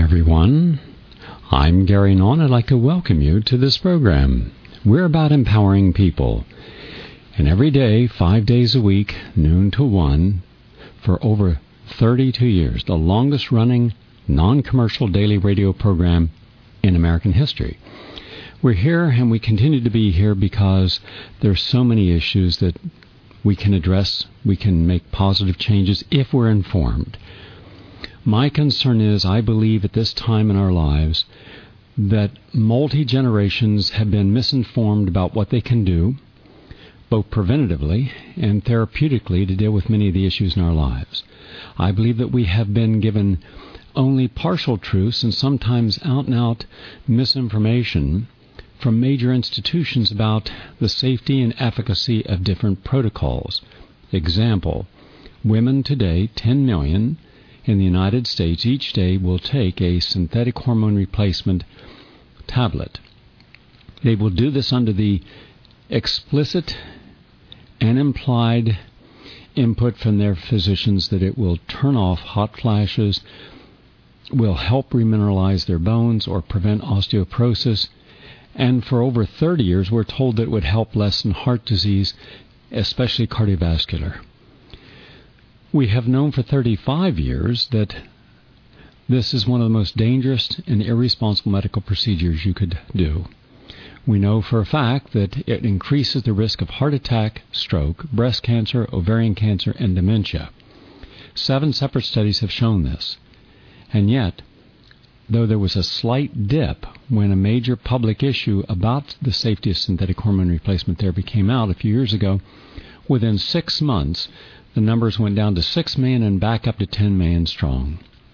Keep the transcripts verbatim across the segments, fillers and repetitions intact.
everyone. I'm Gary Nawn. I'd like to welcome you to this program. We're about empowering people. And every day, five days a week, noon to one, for over thirty-two years, the longest-running non-commercial daily radio program in American history. We're here, and we continue to be here because there's so many issues that we can address. We can make positive changes if we're informed. My concern is, I believe at this time in our lives that multi-generations have been misinformed about what they can do, both preventatively and therapeutically, to deal with many of the issues in our lives. I believe that we have been given only partial truths and sometimes out-and-out misinformation from major institutions about the safety and efficacy of different protocols. Example, women today, ten million, in the United States each day will take a synthetic hormone replacement tablet. They will do this under the explicit and implied input from their physicians that it will turn off hot flashes, will help remineralize their bones or prevent osteoporosis, and for over thirty years we're told that it would help lessen heart disease, especially cardiovascular. We have known for thirty-five years that this is one of the most dangerous and irresponsible medical procedures you could do. We know for a fact that it increases the risk of heart attack, stroke, breast cancer, ovarian cancer, and dementia. Seven separate studies have shown this. And yet, though there was a slight dip when a major public issue about the safety of synthetic hormone replacement therapy came out a few years ago, within six months, the numbers went down to six million and back up to ten million strong.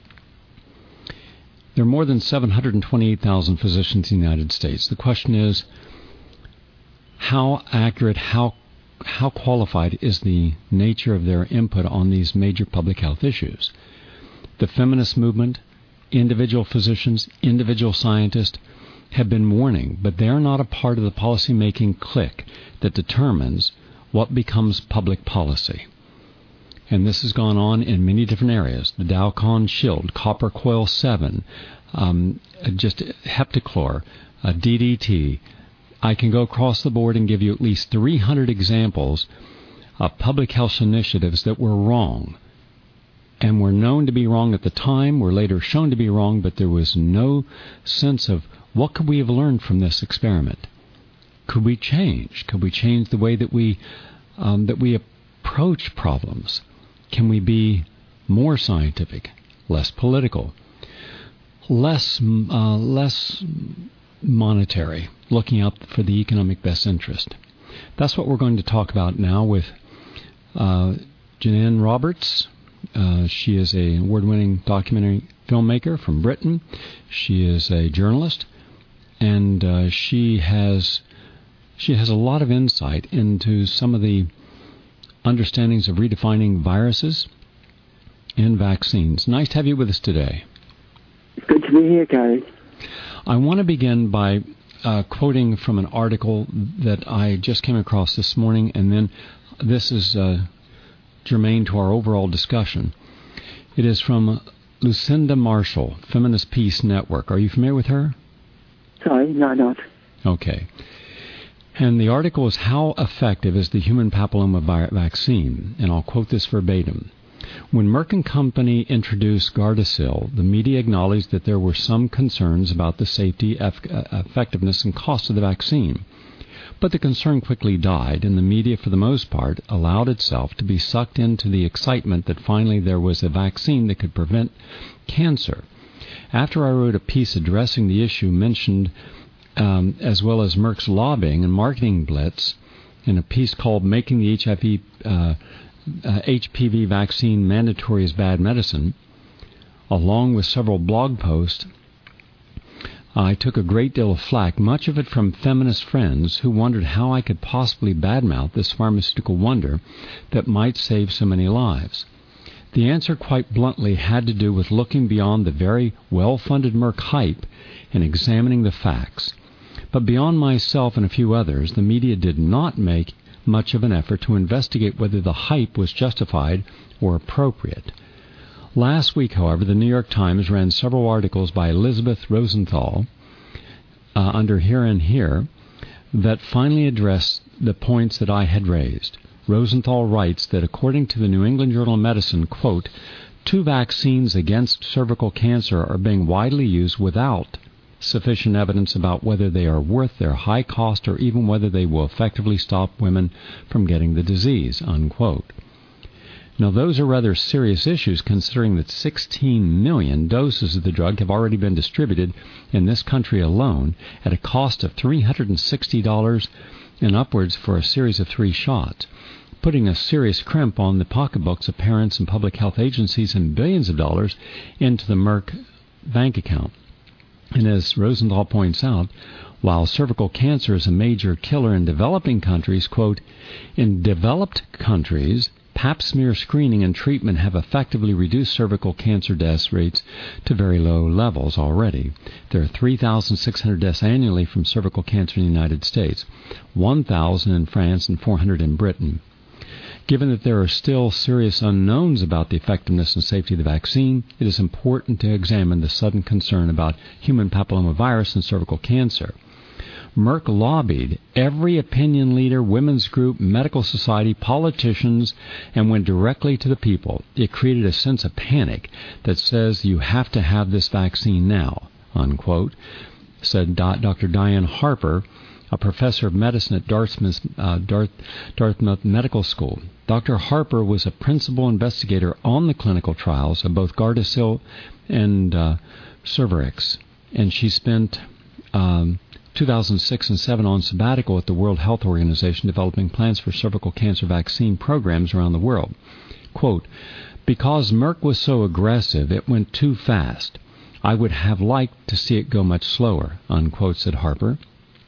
There are more than seven hundred twenty-eight thousand physicians in the United States. The question is, how accurate, how how qualified is the nature of their input on these major public health issues? The feminist movement, individual physicians, individual scientists have been warning, but they are not a part of the policy-making clique that determines what becomes public policy. And this has gone on in many different areas. The Dowcon Shield, Copper Coil seven, um, just Heptachlor, uh, D D T. I can go across the board and give you at least three hundred examples of public health initiatives that were wrong. And were known to be wrong at the time, were later shown to be wrong, but there was no sense of what could we have learned from this experiment? Could we change? Could we change the way that we um, that we approach problems? Can we be more scientific, less political, less uh, less monetary, looking out for the economic best interest? That's what we're going to talk about now with uh, Janine Roberts. Uh, she is an award-winning documentary filmmaker from Britain. She is a journalist, and uh, she has she has a lot of insight into some of the understandings of redefining viruses and vaccines. Nice to have you with us today. Good to be here, Gary. I want to begin by uh, quoting from an article that I just came across this morning, and then this is uh, germane to our overall discussion. It is from Lucinda Marshall, Feminist Peace Network. Are you familiar with her? Sorry, no, not. Okay. And the article is How Effective is the Human Papilloma Vaccine? And I'll quote this verbatim. When Merck and Company introduced Gardasil, the media acknowledged that there were some concerns about the safety, eff- effectiveness, and cost of the vaccine. But the concern quickly died, and the media, for the most part, allowed itself to be sucked into the excitement that finally there was a vaccine that could prevent cancer. After I wrote a piece addressing the issue mentioned, um, as well as Merck's lobbying and marketing blitz, in a piece called Making the H I V, uh, uh, H P V Vaccine Mandatory as Bad Medicine, along with several blog posts, I took a great deal of flack, much of it from feminist friends who wondered how I could possibly badmouth this pharmaceutical wonder that might save so many lives. The answer, quite bluntly, had to do with looking beyond the very well-funded Merck hype and examining the facts. But beyond myself and a few others, the media did not make much of an effort to investigate whether the hype was justified or appropriate. Last week, however, the New York Times ran several articles by Elizabeth Rosenthal uh, under Here and Here that finally addressed the points that I had raised. Rosenthal writes that according to the New England Journal of Medicine, quote, two vaccines against cervical cancer are being widely used without sufficient evidence about whether they are worth their high cost or even whether they will effectively stop women from getting the disease, unquote. Now, those are rather serious issues considering that sixteen million doses of the drug have already been distributed in this country alone at a cost of three hundred sixty dollars and upwards for a series of three shots, putting a serious crimp on the pocketbooks of parents and public health agencies and billions of dollars into the Merck bank account. And as Rosenthal points out, while cervical cancer is a major killer in developing countries, quote, in developed countries, pap smear screening and treatment have effectively reduced cervical cancer death rates to very low levels already. There are three thousand six hundred deaths annually from cervical cancer in the United States, one thousand in France and four hundred in Britain. Given that there are still serious unknowns about the effectiveness and safety of the vaccine, it is important to examine the sudden concern about human papillomavirus and cervical cancer. Merck lobbied every opinion leader, women's group, medical society, politicians, and went directly to the people. It created a sense of panic that says you have to have this vaccine now, unquote, said Doctor Diane Harper, a professor of medicine at Dartmouth, uh, Darth, Dartmouth Medical School. Doctor Harper was a principal investigator on the clinical trials of both Gardasil and uh, Cervarix, and she spent um, two thousand six and seven on sabbatical at the World Health Organization developing plans for cervical cancer vaccine programs around the world. Quote, because Merck was so aggressive, it went too fast. I would have liked to see it go much slower, unquote, said Harper.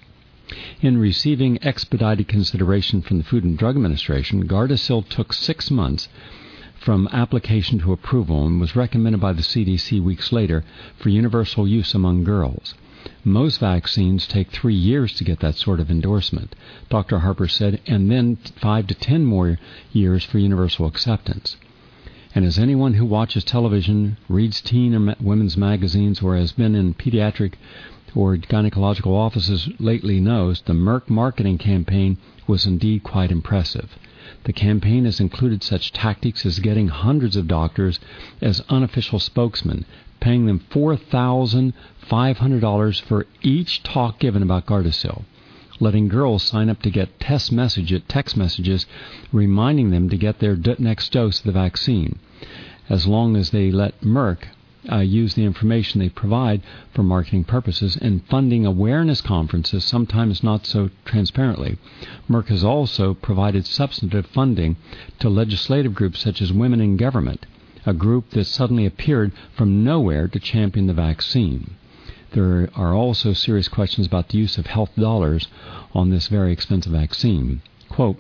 In receiving expedited consideration from the Food and Drug Administration, Gardasil took six months from application to approval and was recommended by the C D C weeks later for universal use among girls. Most vaccines take three years to get that sort of endorsement, Doctor Harper said, and then five to ten more years for universal acceptance. And as anyone who watches television, reads teen or women's magazines, or has been in pediatric or gynecological offices lately knows, the Merck marketing campaign was indeed quite impressive. The campaign has included such tactics as getting hundreds of doctors as unofficial spokesmen, paying them four thousand five hundred dollars for each talk given about Gardasil, letting girls sign up to get text, message, text messages reminding them to get their d- next dose of the vaccine, as long as they let Merck Uh, use the information they provide for marketing purposes, and funding awareness conferences, sometimes not so transparently. Merck has also provided substantive funding to legislative groups such as Women in Government, a group that suddenly appeared from nowhere to champion the vaccine. There are also serious questions about the use of health dollars on this very expensive vaccine. Quote,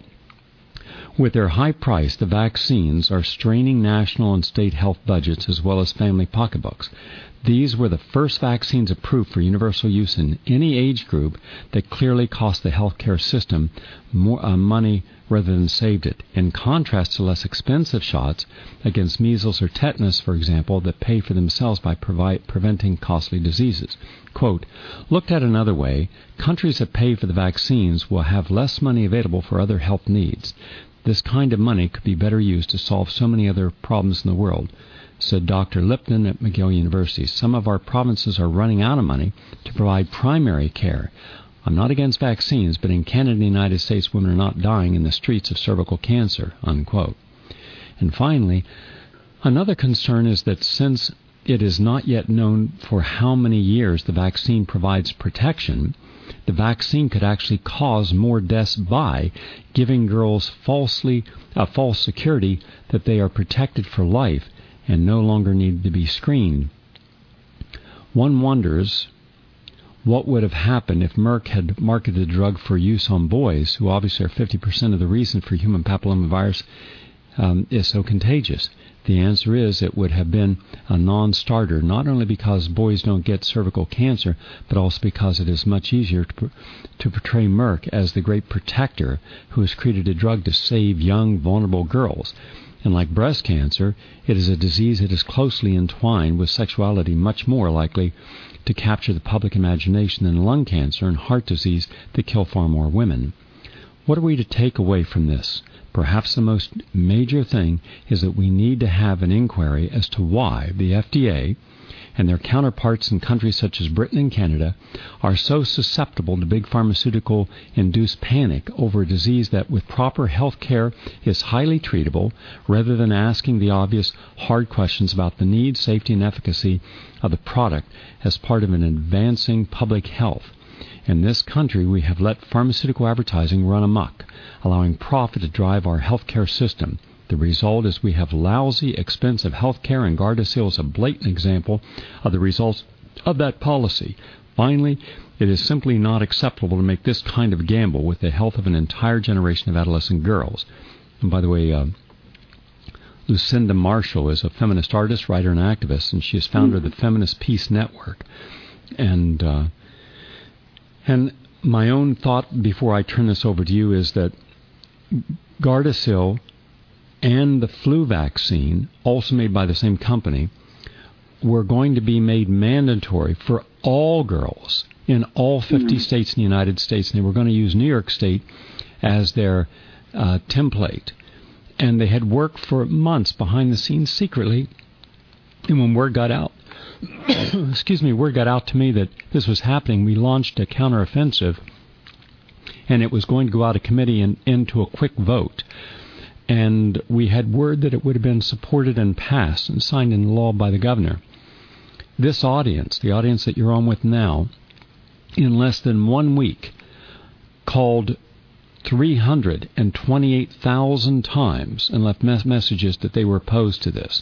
with their high price, the vaccines are straining national and state health budgets as well as family pocketbooks. These were the first vaccines approved for universal use in any age group that clearly cost the healthcare system more uh, money rather than saved it, in contrast to less expensive shots against measles or tetanus, for example, that pay for themselves by provi- preventing costly diseases. Quote, looked at another way, countries that pay for the vaccines will have less money available for other health needs. This kind of money could be better used to solve so many other problems in the world, said Doctor Lipton at McGill University. Some of our provinces are running out of money to provide primary care. I'm not against vaccines, but in Canada and the United States, women are not dying in the streets of cervical cancer, unquote. And finally, another concern is that since it is not yet known for how many years the vaccine provides protection, the vaccine could actually cause more deaths by giving girls falsely a false security that they are protected for life and no longer need to be screened. One wonders what would have happened if Merck had marketed the drug for use on boys, who obviously are fifty percent of the reason for human papillomavirus um, is so contagious? The answer is it would have been a non-starter, not only because boys don't get cervical cancer, but also because it is much easier to, to portray Merck as the great protector who has created a drug to save young, vulnerable girls. And like breast cancer, it is a disease that is closely entwined with sexuality, much more likely to capture the public imagination than lung cancer and heart disease that kill far more women. What are we to take away from this? Perhaps the most major thing is that we need to have an inquiry as to why the F D A and their counterparts in countries such as Britain and Canada are so susceptible to big pharmaceutical-induced panic over a disease that with proper health care is highly treatable, rather than asking the obvious hard questions about the need, safety, and efficacy of the product as part of an advancing public health. In this country, we have let pharmaceutical advertising run amok, allowing profit to drive our healthcare system. The result is we have lousy, expensive healthcare, and Gardasil is a blatant example of the results of that policy. Finally, it is simply not acceptable to make this kind of gamble with the health of an entire generation of adolescent girls. And by the way, uh, Lucinda Marshall is a feminist artist, writer, and activist, and she is founder of the Feminist Peace Network. And uh, And my own thought before I turn this over to you is that Gardasil and the flu vaccine, also made by the same company, were going to be made mandatory for all girls in all fifty mm. states in the United States. And they were going to use New York State as their uh, template. And they had worked for months behind the scenes secretly. And when word got out, excuse me, word got out to me that this was happening, we launched a counteroffensive, and it was going to go out of committee and into a quick vote. And we had word that it would have been supported and passed and signed into law by the governor. This audience, the audience that you're on with now, in less than one week, called three hundred twenty-eight thousand times and left mes- messages that they were opposed to this.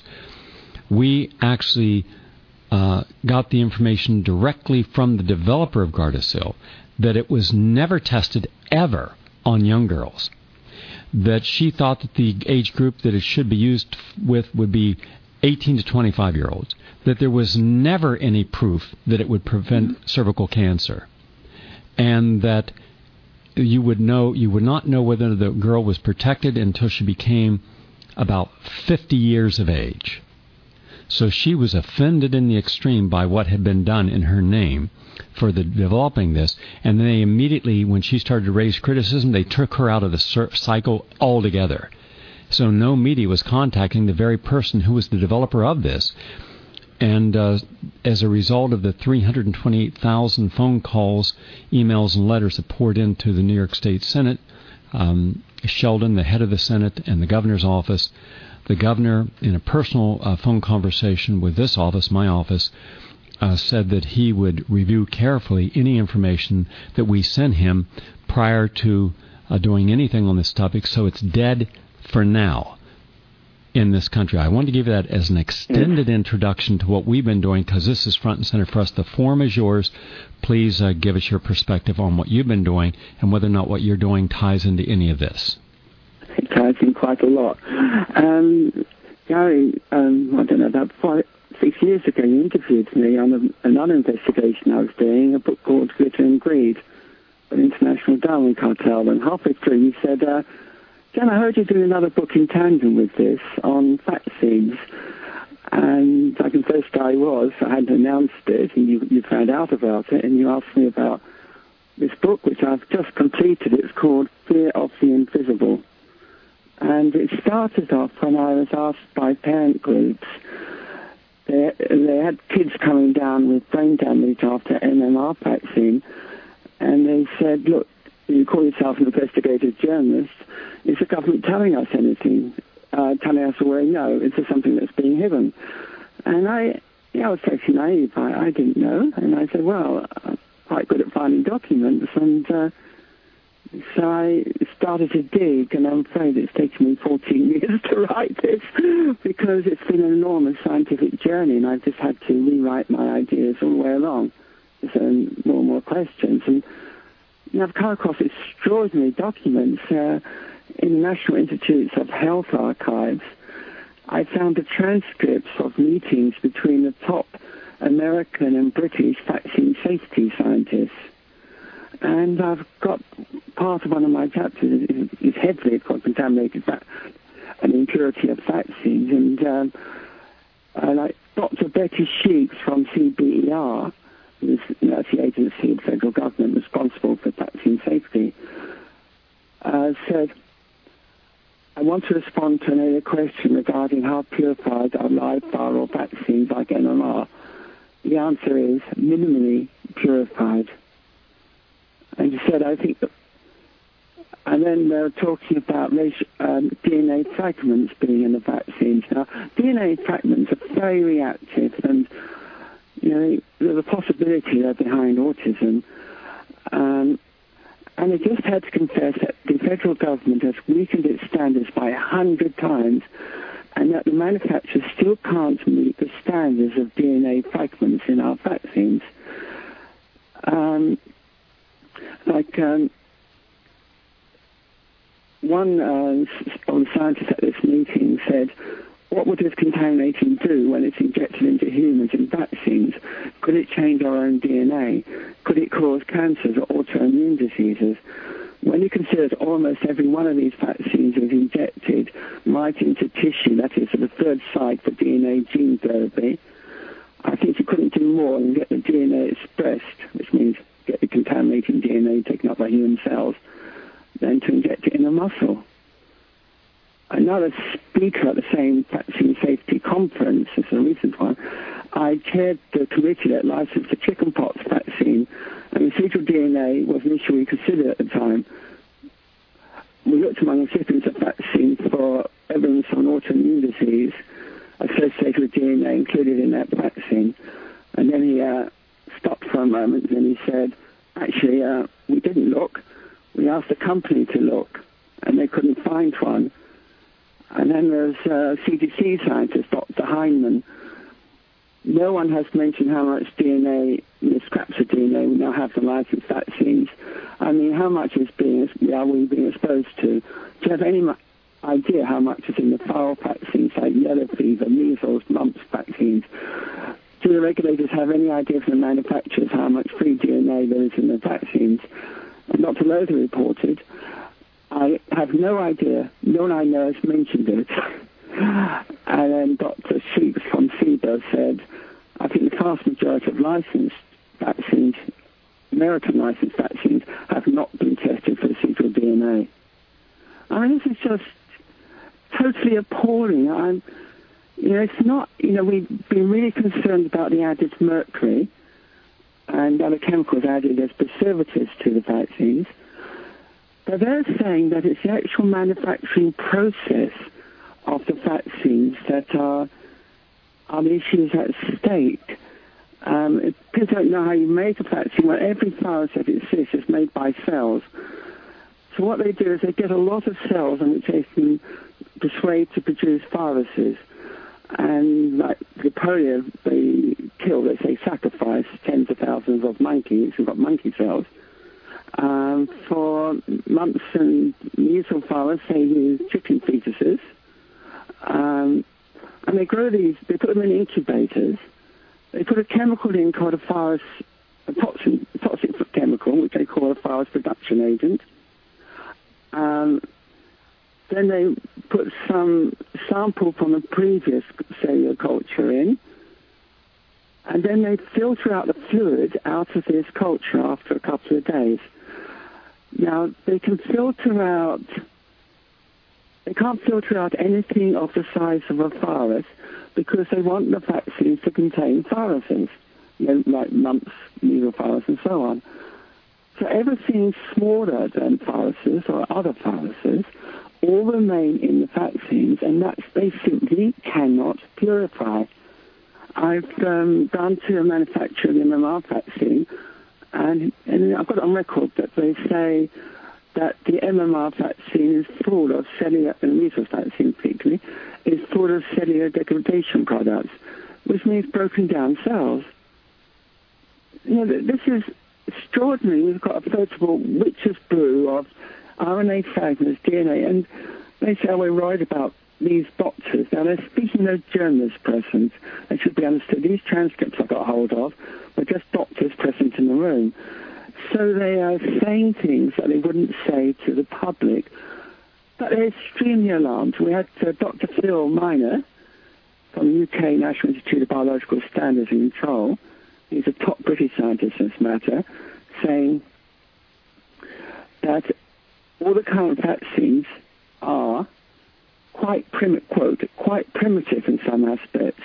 We actually uh, got the information directly from the developer of Gardasil that it was never tested ever on young girls, that she thought that the age group that it should be used with would be eighteen to twenty-five year olds, that there was never any proof that it would prevent cervical cancer, and that you would know you would not know whether the girl was protected until she became about fifty years of age. So she was offended in the extreme by what had been done in her name for the developing this, and they immediately, when she started to raise criticism, they took her out of the cycle altogether. So no media was contacting the very person who was the developer of this. And uh, as a result of the three hundred twenty-eight thousand phone calls, emails, and letters that poured into the New York State Senate, um, Sheldon, the head of the Senate, and the governor's office, the governor, in a personal uh, phone conversation with this office, my office, uh, said that he would review carefully any information that we sent him prior to uh, doing anything on this topic, so it's dead for now in this country. I wanted to give you that as an extended introduction to what we've been doing, because this is front and center for us. The forum is yours. Please uh, give us your perspective on what you've been doing and whether or not what you're doing ties into any of this. It ties in quite a lot. Um, Gary, um, I don't know, about five, six years ago, you interviewed me on a, another investigation I was doing, a book called Glitter and Greed, an international Darwin cartel. And halfway through, you said, uh, Jen, I heard you do another book in tandem with this on vaccines. And I confessed I was. I hadn't announced it, and you, you found out about it, and you asked me about this book, which I've just completed. It's called Fear of the Invisible. And it started off when I was asked by parent groups. They, they had kids coming down with brain damage after M M R vaccine, and they said, look, you call yourself an investigative journalist, is the government telling us anything? Uh, telling us where no, is there something that's being hidden? And I, yeah, I was totally naive. I, I didn't know. And I said, well, I'm quite good at finding documents. And uh, so I started to dig, and I'm afraid it's taken me fourteen years to write this because it's been an enormous scientific journey, and I've just had to rewrite my ideas all the way along. There's um, more and more questions. And you know, I've come across extraordinary documents. Uh, in the National Institutes of Health archives, I found the transcripts of meetings between the top American and British vaccine safety scientists. And I've got part of one of my chapters is, is heavily called contaminated va- and impurity of vaccines. And um, uh, like Doctor Betty Sheets from C B E R, who's, you know, the agency of the federal government responsible for vaccine safety, uh, said, I want to respond to another question regarding how purified are live viral vaccines like M M R. The answer is minimally purified. And he said, I think, that, and then they were talking about um, D N A fragments being in the vaccines. Now, D N A fragments are very reactive, and, you know, there's a possibility they're behind autism. Um, and they just had to confess that the federal government has weakened its standards by a hundred times, and that the manufacturers still can't meet the standards of D N A fragments in our vaccines. Um, like um, one uh, of the scientists at this meeting said, what would this contaminating do when it's injected into humans in vaccines? Could it change our own D N A? Could it cause cancers or autoimmune diseases? When you consider that almost every one of these vaccines is injected right into tissue, that is, the third site for D N A gene therapy, I think you couldn't do more than get the D N A expressed, which means get the contaminating D N A taken up by human cells, than to inject it in a muscle. Another speaker at the same vaccine safety conference, this is a recent one, I chaired the committee that licensed the chickenpox vaccine, and residual D N A was an issue we considered at the time. We looked among recipients of vaccine for evidence of an autoimmune disease associated with D N A included in that vaccine. And then he uh, stopped for a moment, and then he said, actually, uh, we didn't look. We asked the company to look, and they couldn't find one. And then there's uh, C D C scientist, Doctor Heinemann. No one has mentioned how much D N A, you know, scraps of D N A we now have from licensed vaccines. I mean, how much is being, are we being exposed to? Do you have any idea how much is in the viral vaccines like yellow fever, measles, mumps vaccines? Do the regulators have any idea from the manufacturers how much free D N A there is in the vaccines? And Doctor Lothar reported, I have no idea, no one I know has mentioned it. And then Doctor Sheets from C B E R said, I think the vast majority of licensed vaccines, American licensed vaccines, have not been tested for residual D N A. I mean, this is just totally appalling. I'm, you know, it's not, you know, we've been really concerned about the added mercury and other chemicals added as preservatives to the vaccines. But they're saying that it's the actual manufacturing process of the vaccines that are, are the issues at stake. Um, people don't know how you make a vaccine. Well, every virus that exists is made by cells. So what they do is they get a lot of cells in which they can persuade to produce viruses. And like the polio, they kill, they say sacrifice tens of thousands of monkeys who've got monkey cells. Um, for mumps and measles virus, they use chicken fetuses. Um, and they grow these, they put them in incubators. They put a chemical in called a virus, a toxic, a toxic chemical, which they call a virus production agent. Um, then they put some sample from a previous cellular culture in, and then they filter out the fluid out of this culture after a couple of days. Now, they can filter out, they can't filter out anything of the size of a virus because they want the vaccines to contain viruses, you know, like mumps, measles virus, and so on. So everything smaller than viruses or other viruses all remain in the vaccines, and that they simply cannot purify. I've um, gone to a manufacturer of the M M R vaccine, and, and I've got on record that they say that the M M R vaccine is full of cellular, and measles vaccine particularly, is full of cellular degradation products, which means broken down cells. You know, this is extraordinary. We've got a veritable witch's brew of R N A fragments, D N A, and they say, oh, we're worried about these doctors. Now, they're speaking of journalists present. They should be understood. These transcripts I got hold of were just doctors present in the room. So they are saying things that they wouldn't say to the public. But they're extremely alarmed. We had uh, Doctor Phil Miner from the U K National Institute of Biological Standards and Control. He's a top British scientist in this matter, saying that all the current vaccines are quite prim- quote, quite primitive in some aspects.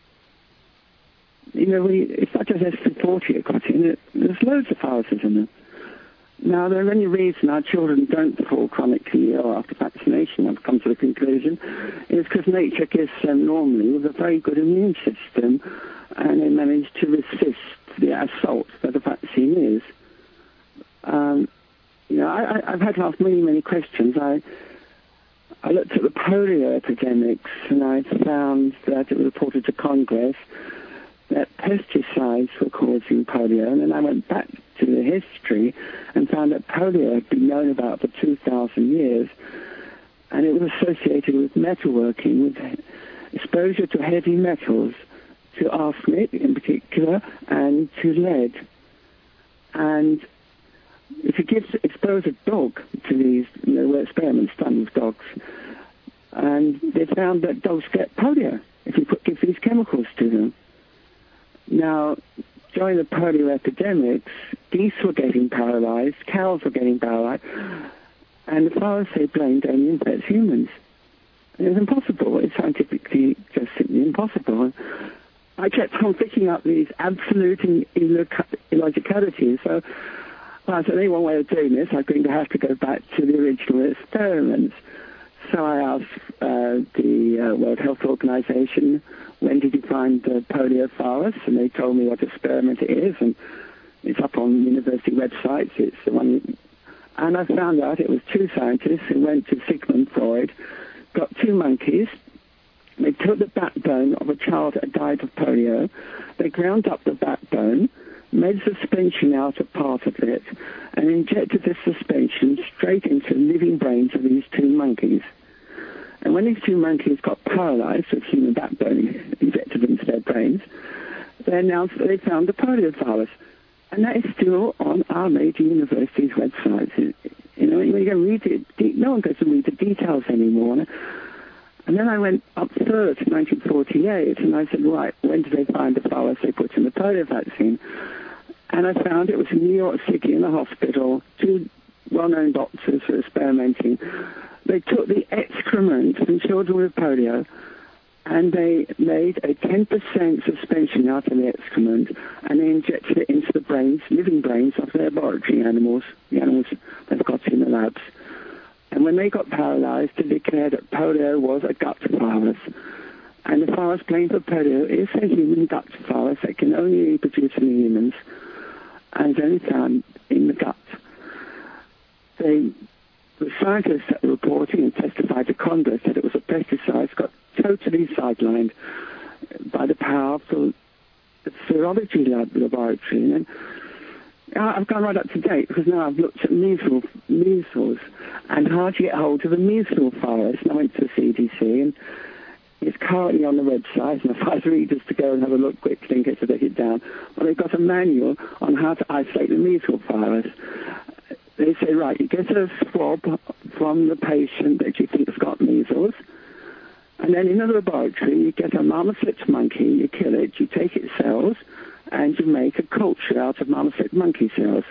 You know, we, it's not just S P forty you've got in it. There's loads of viruses in them. Now, the only reason our children don't fall chronically ill after vaccination, I've come to the conclusion, is because nature gives them normally with a very good immune system, and they manage to resist the assault that the vaccine is. Um, you know, I, I, I've had to ask many, many questions. I I looked at the polio epidemics, and I found that it was reported to Congress that pesticides were causing polio, and then I went back to the history and found that polio had been known about for two thousand years, and it was associated with metalworking, with exposure to heavy metals, to arsenic in particular, and to lead. And if you give, expose a dog to these, you know, there were experiments done with dogs, and they found that dogs get polio if you put, give these chemicals to them. Now, during the polio epidemics, geese were getting paralyzed, cows were getting paralyzed, and the virus they blamed only infects humans. And it's impossible. It's scientifically just simply impossible. I kept on picking up these absolute illogicalities. So, well, I said, any one way of doing this, I'm going to have to go back to the original experiments. So I asked uh, the uh, World Health Organization, when did you find the polio virus? And they told me what experiment it is, and it's up on university websites. It's the one, and I found out it was two scientists who went to Sigmund Freud, got two monkeys. They took the backbone of a child that died of polio. They ground up the backbone, made suspension out of part of it, and injected this suspension straight into living brains of these two monkeys. And when these two monkeys got paralyzed with human backbone injected into their brains, they announced that they found the polio virus. And that is still on our major universities' websites. You know, when you go read it, no one goes to read the details anymore. And then I went up further to nineteen forty-eight, and I said, right, when did they find the virus they put in the polio vaccine? And I found it was in New York City in a hospital. Two well-known doctors were experimenting. They took the excrement from children with polio, and they made a ten percent suspension out of the excrement, and they injected it into the brains, living brains of their laboratory animals, the animals they've got in the labs. And when they got paralyzed, they declared that polio was a gut virus. And the virus blamed for polio is a human gut virus that can only be produced in humans, and is only found in the gut. They, the scientists that were reporting and testified to Congress that it was a pesticide got totally sidelined by the powerful serology lab laboratory. And I've gone right up to date because now I've looked at measles, measles and how to get hold of the measles virus. And I went to the C D C, and it's currently on the website, and I advise readers to go and have a look quickly in case they take it down. Well, they've got a manual on how to isolate the measles virus. They say, right, you get a swab from the patient that you think has got measles, and then in a laboratory, you get a marmoset monkey, you kill it, you take its cells, and you make a culture out of marmoset monkey cells.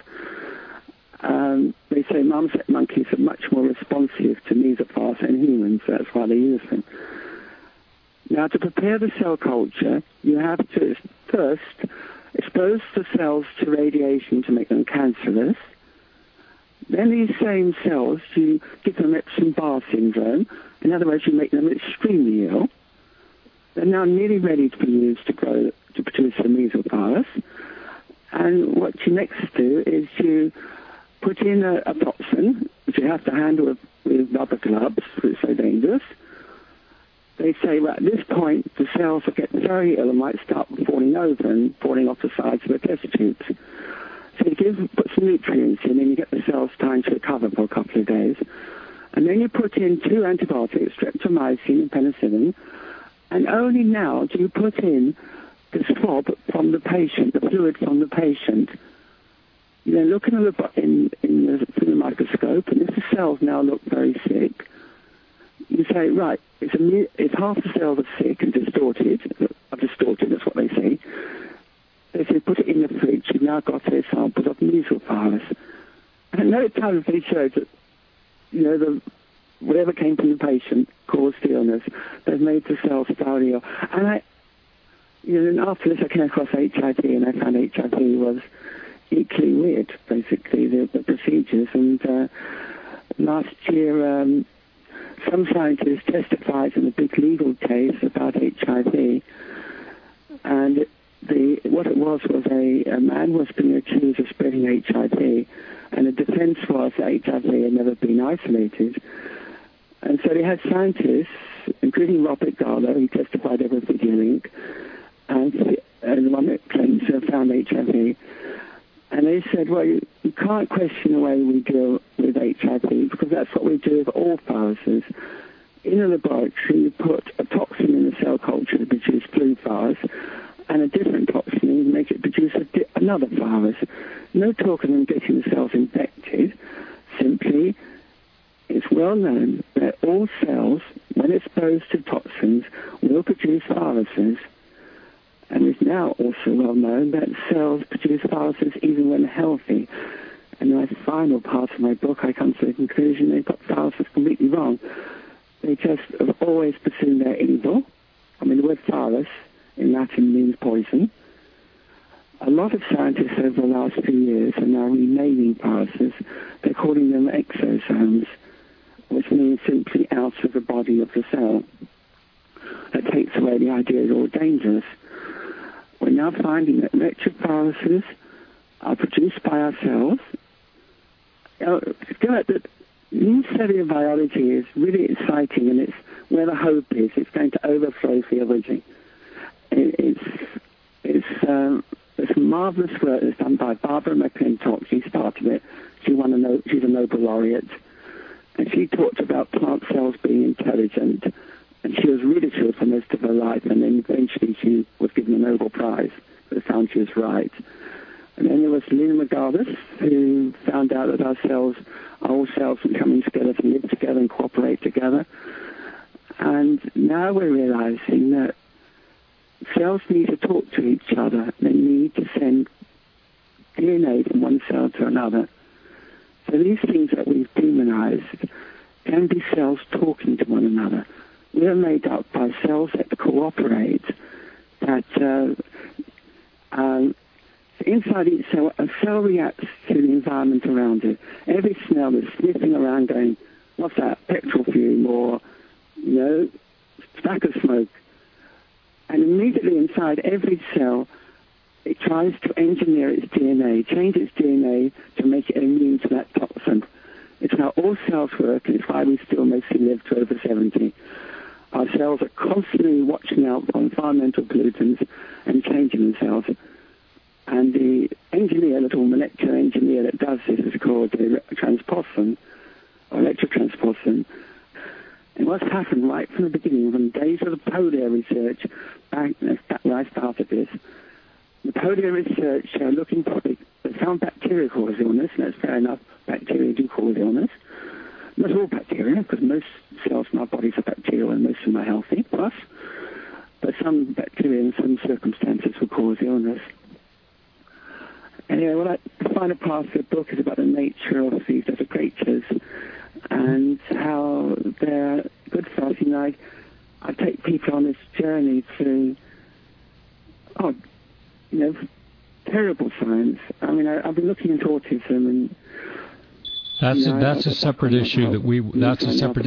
Um, they say marmoset monkeys are much more responsive to measles virus than humans, so that's why they use them. Now, to prepare the cell culture, you have to first expose the cells to radiation to make them cancerous. Then these same cells, you give them Epstein-Barr syndrome. In other words, you make them extremely ill. They're now nearly ready to be used to grow, to produce the measles virus. And what you next do is you put in a, a toxin, which you have to handle with, with rubber gloves, because it's so dangerous. They say, well, at this point, the cells will get very ill and might start falling over and falling off the sides of the test tubes. So you give, put some nutrients in and you get the cells time to recover for a couple of days. And then you put in two antibiotics, streptomycin and penicillin, and only now do you put in the swab from the patient, the fluid from the patient. You then look in the, in, in the, through the microscope, and if the cells now look very sick, you say, right, it's, a, it's half the cells are sick and distorted, are distorted, that's what they say. They say, put it in the fridge, you've now got a sample of measles virus. And no time they showed that, you know, the, whatever came from the patient caused the illness. They've made the cells thoroughly ill. And I, you know, and after this I came across H I V, and I found H I V was equally weird, basically, the, the procedures. And uh, last year, um, some scientists testified in a big legal case about H I V, and the what it was was a, a man was being accused of spreading H I V, and the defense was that H I V had never been isolated. And so they had scientists, including Robert Garlow, who testified over video link, and, and the one that claims to have found H I V. And they said, well, you, you can't question the way we deal with H I V, because that's what we do with all viruses. In a laboratory, you put a toxin in the cell culture to produce flu virus, and a different toxin and make it produce a di- another virus. No talk of them getting the cells infected. Simply, it's well known that all cells, when exposed to toxins, will produce viruses. And it's now also well known that cells produce viruses even when healthy. And in my final part of my book, I come to the conclusion they got viruses completely wrong. They just have always presumed they're evil. I mean, the word virus in Latin means poison. A lot of scientists over the last few years are now renaming viruses. They're calling them exosomes, which means simply out of the body of the cell. That takes away the idea they're all dangerous. We're now finding that retroviruses are produced by our cells. You know, the new cellular biology is really exciting, and it's where the hope is. It's going to overflow theology. It, it's it's um, it's marvelous work that's done by Barbara McClintock. She started it. She won a no, she's a Nobel laureate, and she talked about plant cells being intelligent. And she was ridiculed for most of her life, and then eventually she was given a Nobel Prize, but found she was right. And then there was Lynn McGardis, who found out that our cells are all cells coming together to live together and cooperate together. And now we're realizing that cells need to talk to each other. They need to send D N A from one cell to another. So these things that we've demonized can be cells talking to one another. We are made up by cells that cooperate, that uh, um, inside each cell, a cell reacts to the environment around it. Every cell is sniffing around going, what's that, petrol fume or, you know, tobacco smoke. And immediately inside every cell, it tries to engineer its D N A, change its D N A to make it immune to that toxin. It's how all cells work, and it's why we still mostly live to over seventy. Our cells are constantly watching out for environmental pollutants and changing themselves. And the engineer, little molecular engineer that does this is called a transposon, or electrotransposon. And what's happened right from the beginning, from the days of the polio research, back where I started this, the polio research uh, looking for, they found bacteria cause illness, and that's fair enough, bacteria do cause illness. Not all bacteria, because most cells in our bodies are bacterial and most of them are healthy, plus. But some bacteria in some circumstances will cause illness. Anyway, well, the final part of the book is about the nature of these other creatures and how they're good for us. You know, I, I take people on this journey through, oh, you know, terrible science. I mean, I, I've been looking into autism and That's you know, a, that's a separate issue that we. That's a separate.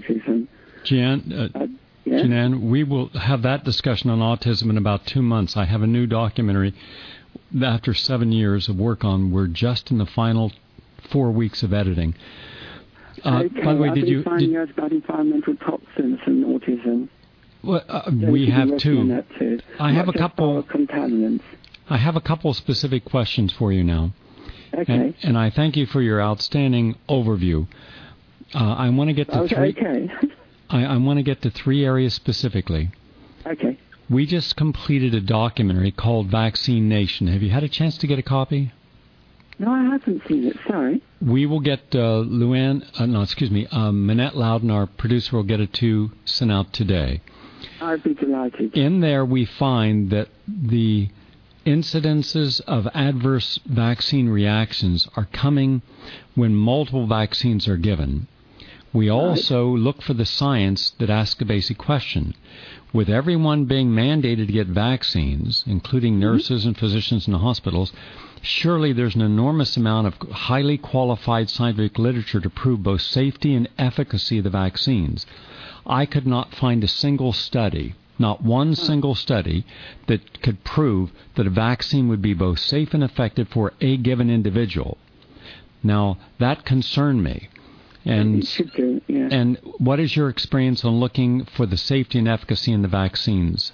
Jan, uh, uh, yeah? Janan, we will have that discussion on autism in about two months. I have a new documentary. After seven years of work on, we're just in the final four weeks of editing. Uh, okay, by the way, I've did been you? finding Did, out about environmental toxins and autism. Well, uh, we have two. too. I have a couple contaminants. I have a couple of specific questions for you now. Okay. And, and I thank you for your outstanding overview. Uh, I want to get to okay, three. Okay. I, I want to get to three areas specifically. Okay. We just completed a documentary called Vaccine Nation. Have you had a chance to get a copy? No, I haven't seen it. Sorry. We will get uh, Luann, uh, no, excuse me, um, Manette Loudon, our producer, will get it to sent out today. I'd be delighted. In there, we find that the incidences of adverse vaccine reactions are coming when multiple vaccines are given. We also look for the science that asks a basic question. With everyone being mandated to get vaccines, including nurses and physicians in the hospitals, surely there's an enormous amount of highly qualified scientific literature to prove both safety and efficacy of the vaccines. I could not find a single study, not one single study, that could prove that a vaccine would be both safe and effective for a given individual. Now, that concerned me. And, do, yeah. and what is your experience on looking for the safety and efficacy in the vaccines?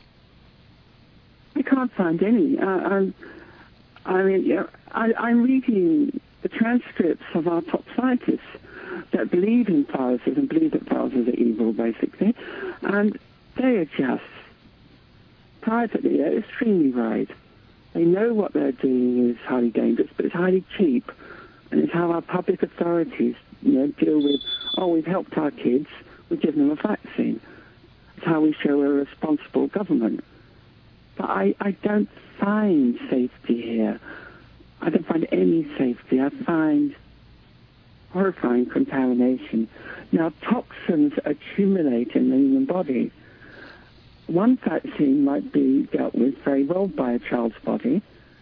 I can't find any. Uh, I'm, I mean, yeah, I, I'm reading the transcripts of our top scientists that believe in viruses and believe that viruses are evil, basically, and they are just privately, they're extremely right. They know what they're doing is highly dangerous, but it's highly cheap, and it's how our public authorities, you know, deal with, oh, we've helped our kids, we give them a vaccine. It's how we show a responsible government. But I, I don't find safety here. I don't find any safety. I find horrifying contamination. Now, toxins accumulate in the human body. One vaccine might be dealt with very well by a child's body.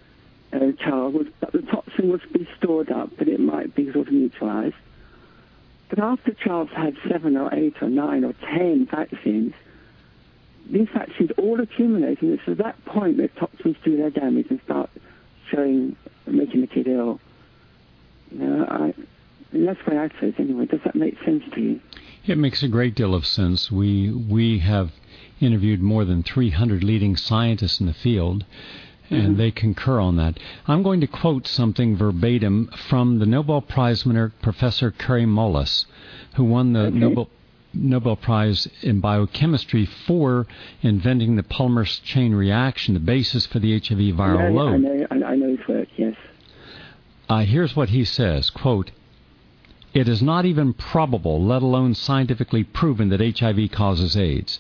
A child would, the toxin would be stored up, but it might be sort of neutralized. But after a child's had seven or eight or nine or ten vaccines, these vaccines all accumulate, and it's at that point that toxins do their damage and start showing, making the kid ill. You know, I, and that's the way I say it anyway. Does that make sense to you? It makes a great deal of sense. We we have interviewed more than three hundred leading scientists in the field, and mm-hmm. they concur on that. I'm going to quote something verbatim from the Nobel Prize winner, Professor Kary Mullis, who won the okay. Nobel Nobel Prize in Biochemistry for inventing the polymer chain reaction, the basis for the H I V viral I know, load. I know, I know his work, yes. Uh, here's what he says, quote, "It is not even probable, let alone scientifically proven, that H I V causes AIDS.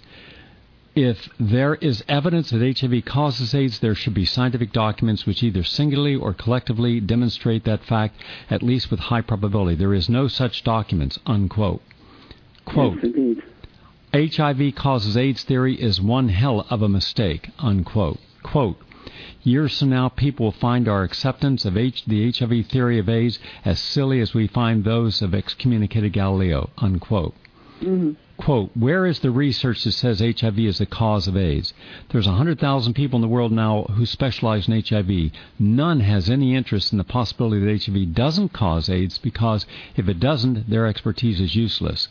If there is evidence that H I V causes AIDS, there should be scientific documents which either singularly or collectively demonstrate that fact, at least with high probability. There is no such documents," unquote. Quote, yes, "H I V causes AIDS theory is one hell of a mistake," unquote. Quote, "Years from now, people will find our acceptance of H- the H I V theory of AIDS as silly as we find those of excommunicated Galileo," unquote. Mm-hmm. Quote, "Where is the research that says H I V is the cause of AIDS? There's one hundred thousand people in the world now who specialize in H I V. None has any interest in the possibility that H I V doesn't cause AIDS, because if it doesn't, their expertise is useless."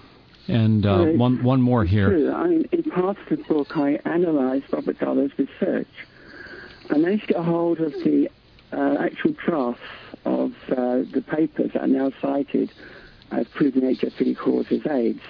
And uh, well, one one more here. True. I mean, in part of the book, I analysed Robert Dollar's research. I managed to get a hold of the uh, actual drafts of uh, the papers that are now cited as proving H I V causes AIDS.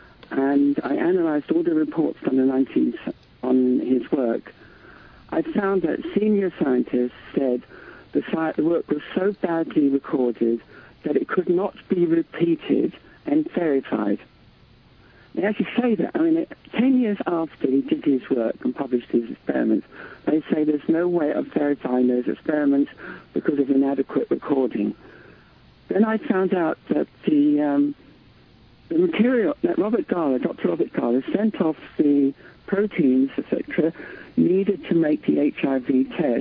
And I analysed all the reports done in the nineties on his work. I found that senior scientists said the, sci- the work was so badly recorded that it could not be repeated and verified. They actually say that. I mean, ten years after he did his work and published his experiments, they say there's no way of verifying those experiments because of inadequate recording. Then I found out that the, um, the material that Robert Dollar, Doctor Robert Dollar, sent off the proteins, et cetera, needed to make the H I V test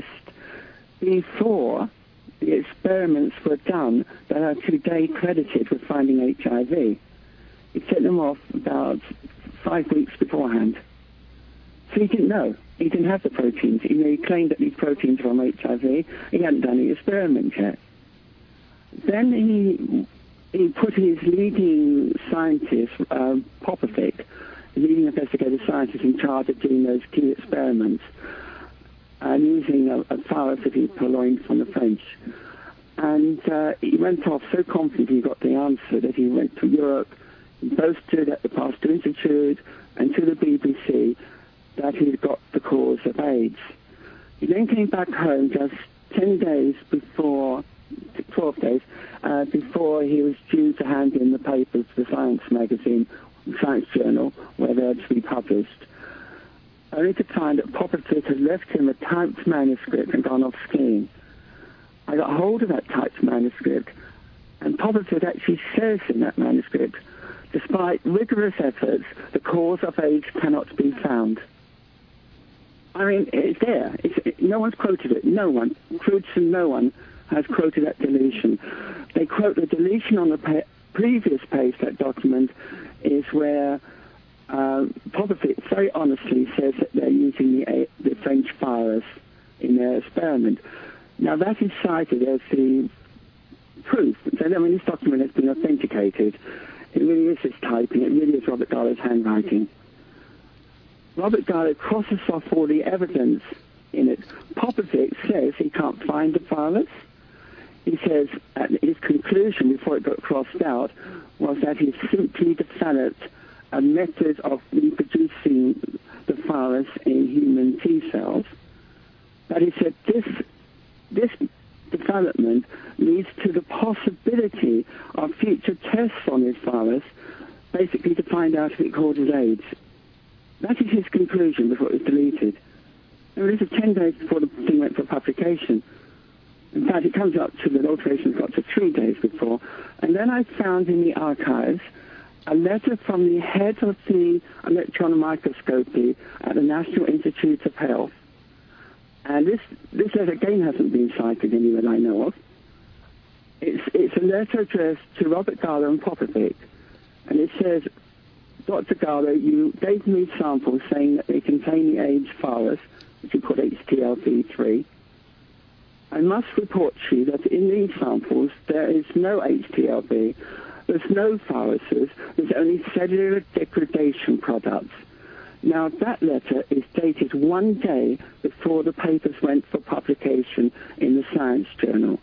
before the experiments were done that are today credited with finding H I V. He sent them off about five weeks beforehand. So he didn't know. He didn't have the proteins. He, he claimed that these proteins were from H I V. He hadn't done any experiments yet. Then he he put his leading scientist, uh, Popovic, the leading investigative scientist in charge of doing those key experiments, and using a, a philosophy purloined from the French. And uh, he went off so confident he got the answer that he went to Europe, he boasted at the Pasteur Institute and to the B B C that he'd got the cause of AIDS. He then came back home just ten days before, twelve days, uh, before he was due to hand in the papers to the Science magazine, Science Journal, where they were to be published, only to find that Popovic had left him a typed manuscript and gone off skiing. I got hold of that typed manuscript, and Popovic actually says in that manuscript, despite rigorous efforts, the cause of AIDS cannot be found. I mean, it's there. It's, it, no one's quoted it. No one. Crutzen, no one has quoted that deletion. They quote the deletion on the pa- previous page, that document, is where uh, Popovic very honestly says that they're using the, the French virus in their experiment. Now, that is cited as the proof. So, I mean, this document has been authenticated. It really is his typing. It really is Robert Garlow's handwriting. Robert Garlow crosses off all the evidence in it. Popovic says he can't find the virus. He says at his conclusion, before it got crossed out, was that he simply developed a method of reproducing the virus in human T cells. But he said this this development leads to the possibility of future tests on this virus, basically to find out if it causes AIDS. That is his conclusion before it was deleted. And this is ten days before the thing went for publication. In fact, it comes up to the alterations got to three days before. And then I found in the archives a letter from the head of the electron microscopy at the National Institute of Health. And this, this letter, again, hasn't been cited anywhere I know of. It's, it's a letter addressed to Robert Garlow and Popovic. And it says, Doctor Garlow, you gave me samples saying that they contain the AIDS virus, which you call H T L V three. I must report to you that in these samples, there is no H T L V, there's no viruses, there's only cellular degradation products. Now, that letter is dated one day before the papers went for publication in the Science Journal.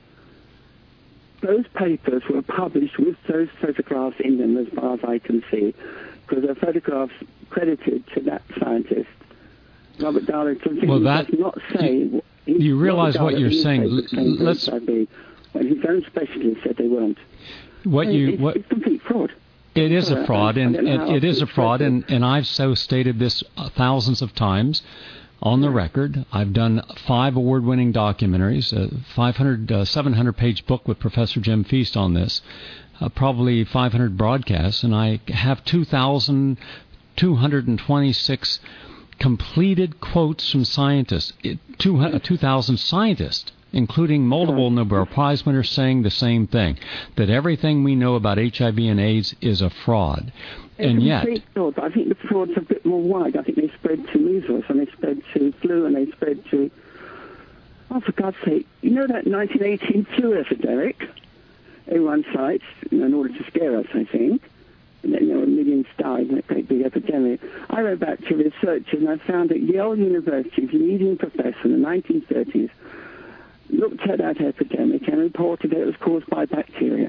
Those papers were published with those photographs in them, as far as I can see, because they're photographs credited to that scientist. Robert Garlow well, that, does not say... You, you realize what you're saying. Let's... When his own specialist said they weren't. What you, it's, what, it's complete fraud. It is a fraud, and, and it is a fraud, and, and I've so stated this thousands of times on the record. I've done five award-winning documentaries, a five hundred, uh, seven hundred page book with Professor Jim Feast on this, uh, probably five hundred broadcasts, and I have two thousand two hundred twenty-six completed quotes from scientists, two thousand scientists, including multiple Nobel Prize winners, saying the same thing, that everything we know about H I V and AIDS is a fraud. It's and yet... Fraud, but I think the fraud's a bit more wide. I think they spread to measles, and they spread to flu, and they spread to... Oh, for God's sake, you know that nineteen eighteen flu epidemic? Everyone cites, you know, in order to scare us, I think. And then, you know, millions died in that great big epidemic. I went back to research, and I found that Yale University's leading professor in the nineteen thirties looked at that epidemic and reported that it was caused by bacteria.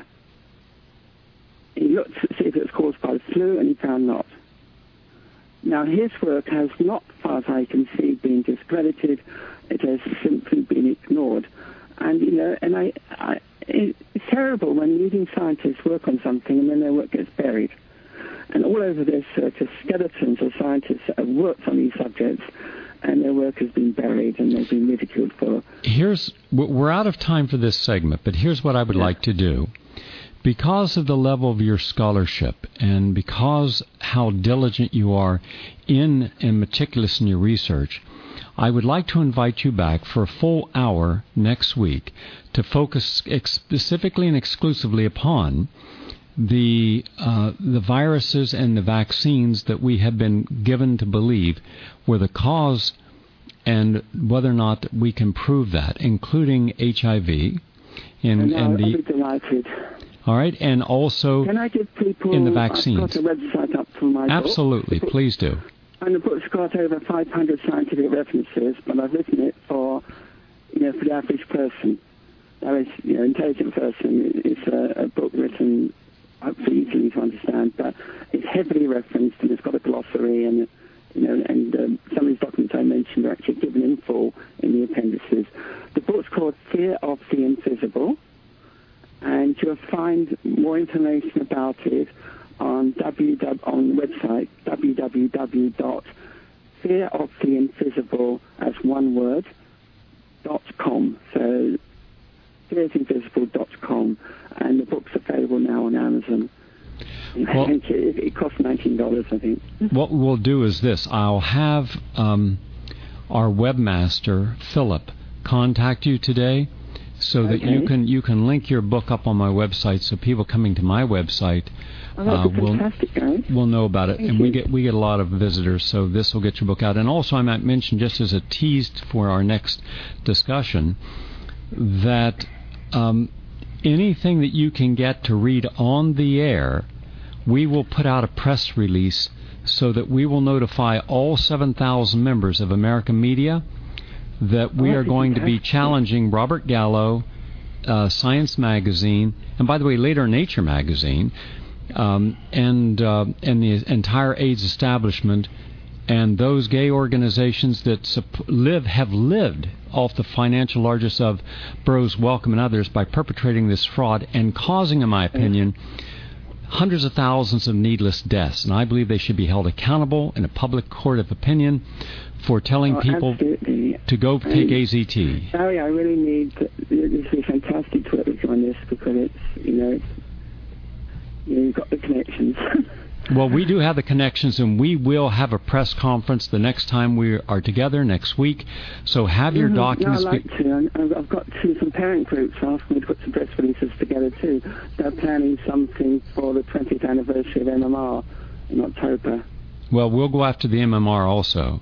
He looked to see if it was caused by the flu, and he found not. Now, his work has not, as far as I can see, been discredited. It has simply been ignored. And, you know, and I, I, it's terrible when leading scientists work on something and then their work gets buried. And all over this, uh, just skeletons of scientists that have worked on these subjects, and their work has been buried and they've been ridiculed for. Here's, we're out of time for this segment, but here's what I would yeah. like to do. Because of the level of your scholarship and because how diligent you are in and meticulous in your research, I would like to invite you back for a full hour next week to focus ex- specifically and exclusively upon the uh, the viruses and the vaccines that we have been given to believe were the cause, and whether or not we can prove that, including H I V. And, and, and the, I'll be delighted. All right, and also can I give people, in the vaccines. I've got a website up for my Absolutely, book. Please do. And the book's got over five hundred scientific references, but I've written it for, you know, for the average person. That is, you know, Intelligent Person is a, a book written hopefully easily to understand, but it's heavily referenced and it's got a glossary, and you know, and um, some of these documents I mentioned are actually given in full in the appendices. The book's called Fear of the Invisible, and you'll find more information about it on w w on the website w w w dot fear of the invisible as one word dot com. So fear of the invisible dot com, and the book's available now on Amazon. Well, I think it, it costs nineteen dollars, I think. What we'll do is this. I'll have um, our webmaster, Philip, contact you today so that okay. you can you can link your book up on my website, so people coming to my website oh, uh, will, guys. will know about it. Thank and you. we get we get a lot of visitors, so this will get your book out. And also I might mention, just as a tease for our next discussion, that um, anything that you can get to read on the air, we will put out a press release so that we will notify all seven thousand members of American Media that we oh, are going to be challenging Robert Gallo, uh, Science Magazine, and by the way, later Nature Magazine, um, and uh, and the entire AIDS establishment, and those gay organizations that sup- live have lived off the financial largesse of Bros Welcome and others by perpetrating this fraud and causing, in my opinion, hundreds of thousands of needless deaths. And I believe they should be held accountable in a public court of opinion for telling oh, people absolutely. to go take A Z T. Barry, I really need to, this would be fantastic to work with you on this, because it's, you know, it's, you know, you've got the connections. Well, we do have the connections, and we will have a press conference the next time we are together next week. So have your mm-hmm. documents... No, I'd like to. I- I've got two, some parent groups asking me to put some press releases together too. They're planning something for the twentieth anniversary of M M R in October. Well, we'll go after the M M R also.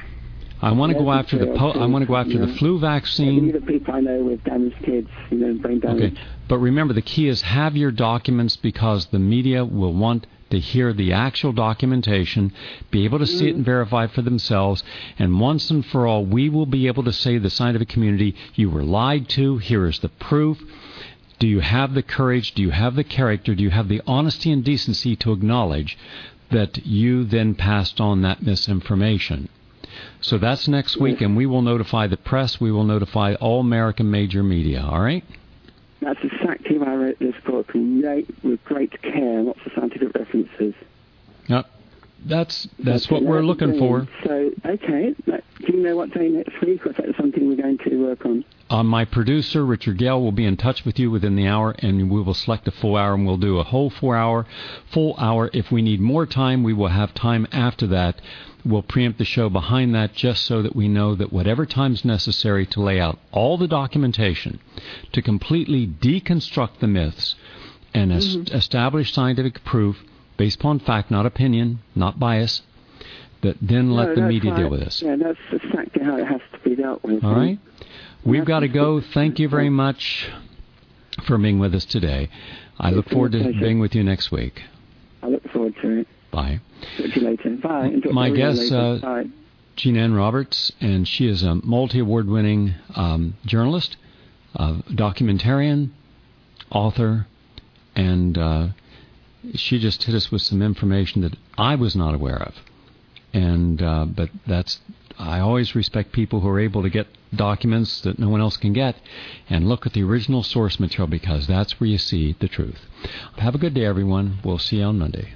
I want to yes, go after the po- I want to go after yeah. the flu vaccine. These are people I know with damaged kids, you know, brain damage. Okay, but remember, the key is have your documents, because the media will want to hear the actual documentation, be able to see it and verify for themselves, and once and for all, we will be able to say to the scientific community, you were lied to, here is the proof. Do you have the courage, do you have the character, do you have the honesty and decency to acknowledge that you then passed on that misinformation? So that's next week, and we will notify the press, we will notify all American major media, all right? That's exactly why I wrote this book, right, with great care, lots of scientific references. Yep. That's that's okay, what we're looking for. So, okay, do you know what day next week, or is that something we're going to work on? Uh, my producer, Richard Gale, will be in touch with you within the hour, and we will select a full hour, and we'll do a whole four-hour, full hour. If we need more time, we will have time after that. We'll preempt the show behind that, just so that we know that whatever time's necessary to lay out all the documentation, to completely deconstruct the myths and mm-hmm. est- establish scientific proof based upon fact, not opinion, not bias, that then let no, the media right. deal with this. Yeah, that's exactly how it has to be dealt with. All right? We've got to go. Thank you very much for being with us today. I look forward to being with you next week. I look forward to it. Bye. Talk to you later. Bye. Enjoy My guest, uh, Bye. Jean Ann Roberts, and she is a multi-award-winning um, journalist, uh, documentarian, author, and uh, she just hit us with some information that I was not aware of. And uh, but that's I always respect people who are able to get documents that no one else can get, and look at the original source material, because that's where you see the truth. Have a good day, everyone. We'll see you on Monday.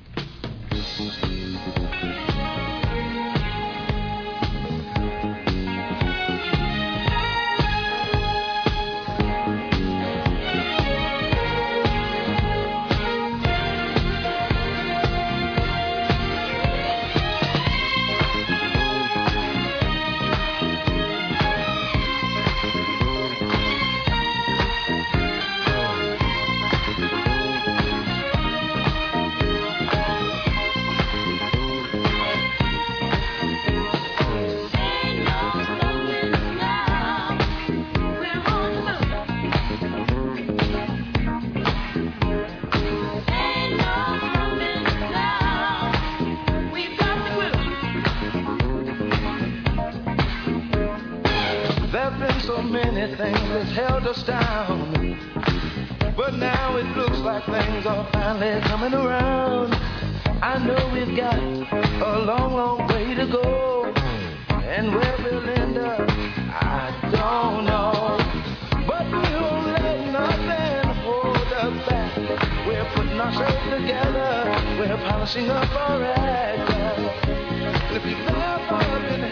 many things that held us down, but now it looks like things are finally coming around. I know we've got a long, long way to go, and where we'll end up, I don't know. But we won't let nothing hold us back. We're putting ourselves together, we're polishing up our act. And if you've ever been